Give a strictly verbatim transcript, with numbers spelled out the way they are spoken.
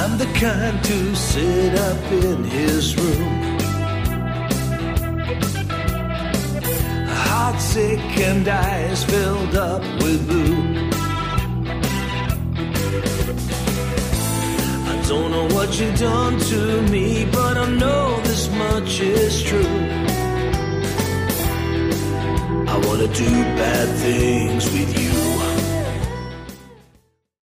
I'm the kind to sit up in his room, heart sick and eyes filled up with blue. I don't know what you've done to me, but I know this much is true. I wanna do bad things with you.